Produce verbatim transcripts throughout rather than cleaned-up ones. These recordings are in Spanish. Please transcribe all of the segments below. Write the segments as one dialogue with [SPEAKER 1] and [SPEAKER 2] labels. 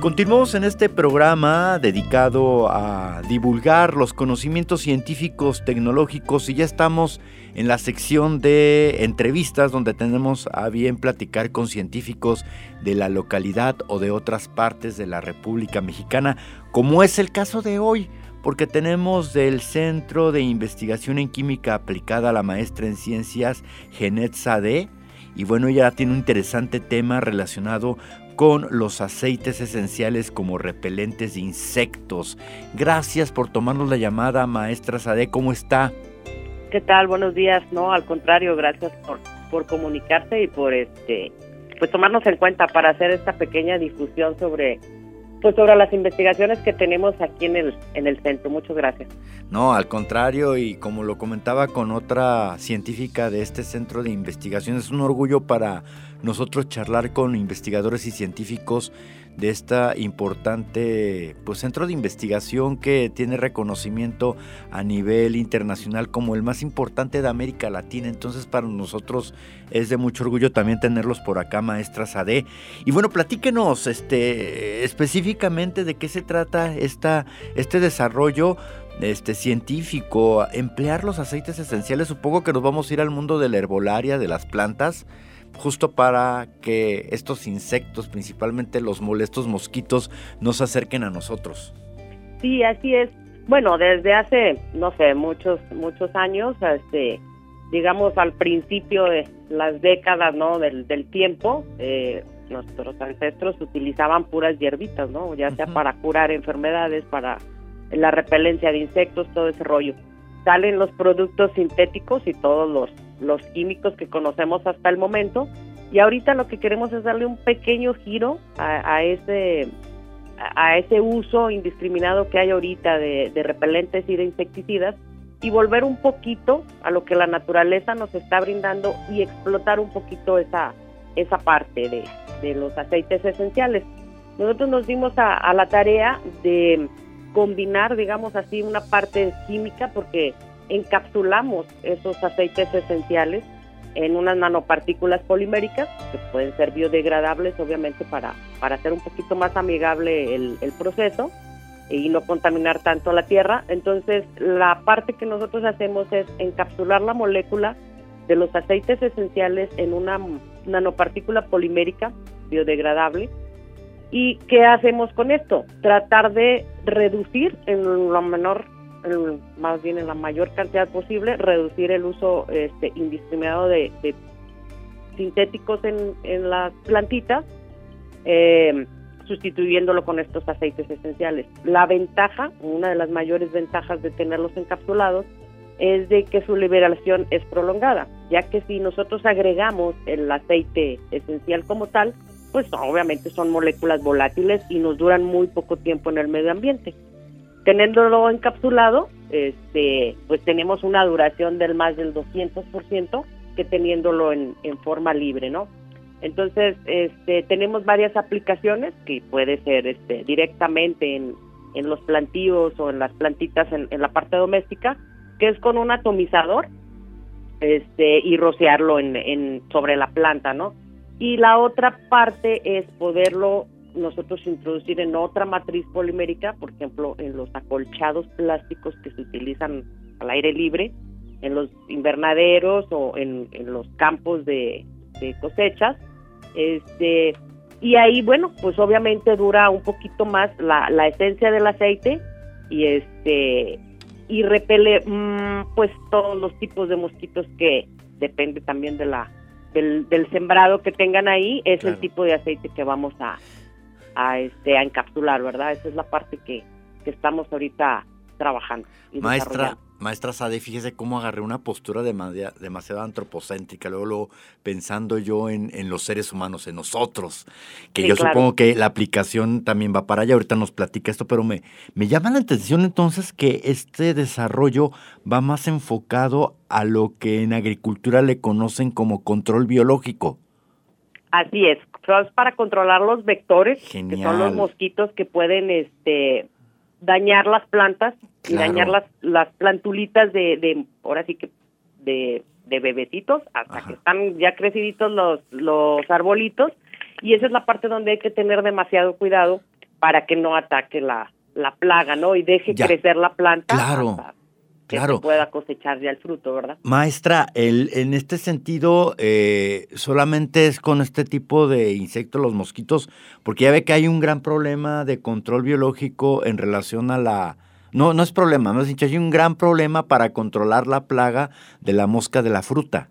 [SPEAKER 1] Continuamos en este programa dedicado a divulgar los conocimientos científicos, tecnológicos, y ya estamos en la sección de entrevistas donde tenemos a bien platicar con científicos de la localidad o de otras partes de la República Mexicana, como es el caso de hoy, porque tenemos del Centro de Investigación en Química Aplicada a la maestra en Ciencias, Genet Sade, y bueno, ella tiene un interesante tema relacionado con los aceites esenciales como repelentes de insectos. Gracias por tomarnos la llamada, maestra Sade, ¿cómo está?
[SPEAKER 2] ¿Qué tal? Buenos días. No, al contrario, gracias por, por comunicarte y por este pues tomarnos en cuenta para hacer esta pequeña difusión sobre pues sobre las investigaciones que tenemos aquí en el en el centro. Muchas gracias.
[SPEAKER 1] No, al contrario, y como lo comentaba con otra científica de este centro de investigación, es un orgullo para nosotros charlar con investigadores y científicos de esta importante pues centro de investigación que tiene reconocimiento a nivel internacional como el más importante de América Latina. Entonces para nosotros es de mucho orgullo también tenerlos por acá, maestra Sade. Y bueno, platíquenos este específicamente de qué se trata esta, este desarrollo este científico, emplear los aceites esenciales. Supongo que nos vamos a ir al mundo de la herbolaria, de las plantas, justo para que estos insectos, principalmente los molestos mosquitos, no se acerquen a nosotros.
[SPEAKER 2] Sí, así es. Bueno, desde hace, no sé, muchos muchos años, este, digamos al principio de las décadas, ¿no? Del, del tiempo, eh, nuestros ancestros utilizaban puras hierbitas, ¿no? Ya sea uh-huh. para curar enfermedades, para la repelencia de insectos, todo ese rollo. Salen los productos sintéticos y todos los, los químicos que conocemos hasta el momento, y ahorita lo que queremos es darle un pequeño giro a, a ese a ese uso indiscriminado que hay ahorita de, de repelentes y de insecticidas, y volver un poquito a lo que la naturaleza nos está brindando y explotar un poquito esa esa parte de, de los aceites esenciales. Nosotros nos dimos a, a la tarea de combinar, digamos así, una parte química, porque encapsulamos esos aceites esenciales en unas nanopartículas poliméricas que pueden ser biodegradables, obviamente, para, para hacer un poquito más amigable el, el proceso y no contaminar tanto la tierra. Entonces, la parte que nosotros hacemos es encapsular la molécula de los aceites esenciales en una nanopartícula polimérica biodegradable. ¿Y qué hacemos con esto? Tratar de reducir en lo menor, en, más bien en la mayor cantidad posible, reducir el uso este, indiscriminado de, de sintéticos en, en las plantitas, eh, sustituyéndolo con estos aceites esenciales. La ventaja, una de las mayores ventajas de tenerlos encapsulados, es de que su liberación es prolongada, ya que si nosotros agregamos el aceite esencial como tal, pues obviamente son moléculas volátiles y nos duran muy poco tiempo en el medio ambiente. Teniéndolo encapsulado, este, pues tenemos una duración del más del doscientos por ciento que teniéndolo en, en forma libre, ¿no? Entonces, este, tenemos varias aplicaciones que puede ser este, directamente en, en los plantíos o en las plantitas en, en la parte doméstica, que es con un atomizador este, y rociarlo en, en, sobre la planta, ¿no? Y la otra parte es poderlo nosotros introducir en otra matriz polimérica, por ejemplo, en los acolchados plásticos que se utilizan al aire libre, en los invernaderos o en, en los campos de, de cosechas. Este, y ahí, bueno, pues obviamente dura un poquito más la, la esencia del aceite y este y repele mmm, pues todos los tipos de mosquitos, que depende también de la Del, del sembrado que tengan ahí, es claro. El tipo de aceite que vamos a a este a encapsular, ¿verdad? Esa es la parte que, que estamos ahorita trabajando. Y
[SPEAKER 1] maestra, maestra Sade, fíjese cómo agarré una postura demasiado, demasiado antropocéntrica, luego, luego pensando yo en, en los seres humanos, en nosotros, que sí, yo claro. Supongo que la aplicación también va para allá, ahorita nos platica esto, pero me, me llama la atención entonces que este desarrollo va más enfocado a lo que en agricultura le conocen como control biológico.
[SPEAKER 2] Así es, es para controlar los vectores,
[SPEAKER 1] Genial.
[SPEAKER 2] Que son los mosquitos que pueden este dañar las plantas y claro. dañar las las plantulitas de, de ahora sí que de, de bebecitos hasta Ajá. que están ya creciditos los los arbolitos, y esa es la parte donde hay que tener demasiado cuidado para que no ataque la, la plaga, ¿no? Y deje
[SPEAKER 1] ya.
[SPEAKER 2] crecer la planta
[SPEAKER 1] Claro,
[SPEAKER 2] hasta que
[SPEAKER 1] claro.
[SPEAKER 2] se pueda cosechar ya el fruto, ¿verdad?
[SPEAKER 1] Maestra, el, en este sentido, eh, solamente es con este tipo de insectos, los mosquitos, porque ya ve que hay un gran problema de control biológico en relación a la... No, no es problema, más dicho, hay un gran problema para controlar la plaga de la mosca de la fruta.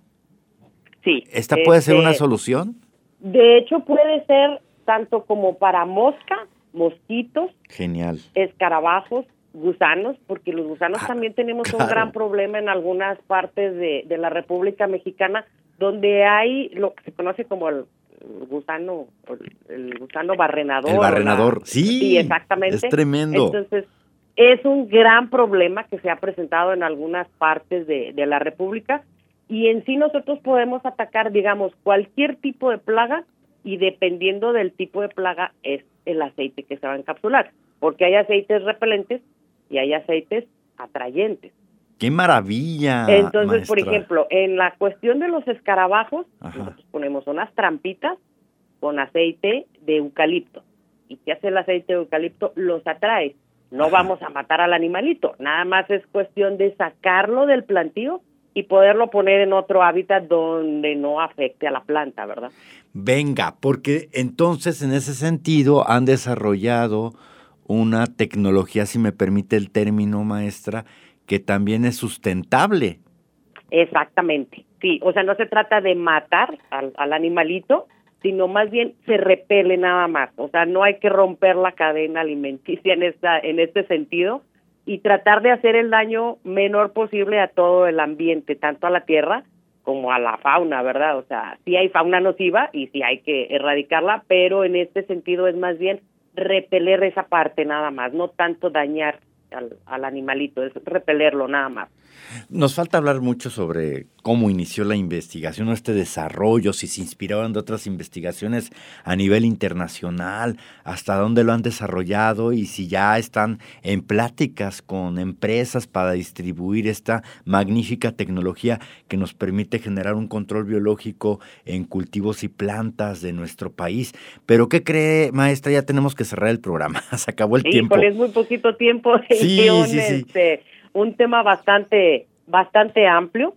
[SPEAKER 2] Sí.
[SPEAKER 1] ¿Esta puede
[SPEAKER 2] este,
[SPEAKER 1] ser una solución?
[SPEAKER 2] De hecho, puede ser tanto como para mosca, mosquitos,
[SPEAKER 1] Genial.
[SPEAKER 2] escarabajos, gusanos, porque los gusanos
[SPEAKER 1] Ah,
[SPEAKER 2] también tenemos
[SPEAKER 1] claro.
[SPEAKER 2] un gran problema en algunas partes de, de la República Mexicana, donde hay lo que se conoce como el gusano, el, el gusano barrenador.
[SPEAKER 1] El barrenador,
[SPEAKER 2] la,
[SPEAKER 1] sí,
[SPEAKER 2] sí, exactamente.
[SPEAKER 1] Es tremendo.
[SPEAKER 2] Entonces, es un gran problema que se ha presentado en algunas partes de, de la República, y en sí nosotros podemos atacar, digamos, cualquier tipo de plaga, y dependiendo del tipo de plaga es el aceite que se va a encapsular, porque hay aceites repelentes y hay aceites atrayentes.
[SPEAKER 1] ¡Qué maravilla!
[SPEAKER 2] Entonces,
[SPEAKER 1] maestra.
[SPEAKER 2] por ejemplo, en la cuestión de los escarabajos,
[SPEAKER 1] Ajá.
[SPEAKER 2] nosotros ponemos unas trampitas con aceite de eucalipto. ¿Y qué hace el aceite de eucalipto? Los atrae. No
[SPEAKER 1] Ajá.
[SPEAKER 2] vamos a matar al animalito, nada más es cuestión de sacarlo del plantío y poderlo poner en otro hábitat donde no afecte a la planta, ¿verdad?
[SPEAKER 1] Venga, porque entonces en ese sentido han desarrollado una tecnología, si me permite el término, maestra, que también es sustentable.
[SPEAKER 2] Exactamente, sí, o sea, no se trata de matar al, al animalito, sino más bien se repele nada más, o sea, no hay que romper la cadena alimenticia en esta, en este sentido, y tratar de hacer el daño menor posible a todo el ambiente, tanto a la tierra como a la fauna, ¿verdad? O sea, sí hay fauna nociva y sí hay que erradicarla, pero en este sentido es más bien repeler esa parte nada más, no tanto dañar al, al animalito, es repelerlo nada más.
[SPEAKER 1] Nos falta hablar mucho sobre cómo inició la investigación o este desarrollo, si se inspiraban de otras investigaciones a nivel internacional, hasta dónde lo han desarrollado y si ya están en pláticas con empresas para distribuir esta magnífica tecnología que nos permite generar un control biológico en cultivos y plantas de nuestro país. Pero ¿qué cree, maestra? Ya tenemos que cerrar el programa, se acabó el
[SPEAKER 2] Híjole,
[SPEAKER 1] tiempo.
[SPEAKER 2] es muy poquito tiempo.
[SPEAKER 1] Sí,
[SPEAKER 2] un,
[SPEAKER 1] sí, sí.
[SPEAKER 2] Este, un tema bastante bastante amplio,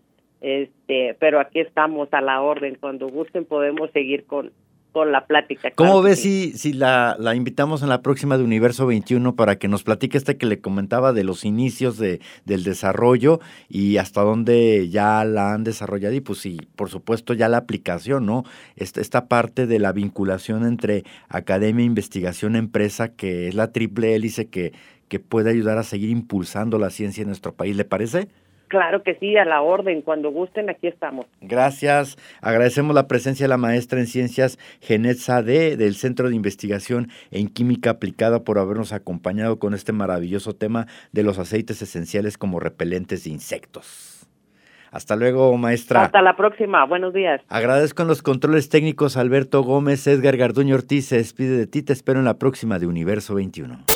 [SPEAKER 2] este, pero aquí estamos a la orden. Cuando gusten podemos seguir con, con la plática.
[SPEAKER 1] ¿Cómo
[SPEAKER 2] claro
[SPEAKER 1] ves
[SPEAKER 2] sí.
[SPEAKER 1] si, si la, la invitamos en la próxima de Universo veintiuno para que nos platique esta que le comentaba de los inicios de, del desarrollo y hasta dónde ya la han desarrollado y pues sí, por supuesto ya la aplicación, ¿no? Esta, esta parte de la vinculación entre academia, investigación, empresa, que es la triple hélice que, que puede ayudar a seguir impulsando la ciencia en nuestro país, ¿le parece?
[SPEAKER 2] Claro que sí, a la orden. Cuando gusten, aquí estamos.
[SPEAKER 1] Gracias. Agradecemos la presencia de la maestra en Ciencias Genet Sade del Centro de Investigación en Química Aplicada por habernos acompañado con este maravilloso tema de los aceites esenciales como repelentes de insectos. Hasta luego, maestra.
[SPEAKER 2] Hasta la próxima. Buenos días.
[SPEAKER 1] Agradezco en los controles técnicos Alberto Gómez. Edgar Garduño Ortiz se despide de ti. Te espero en la próxima de Universo veintiuno.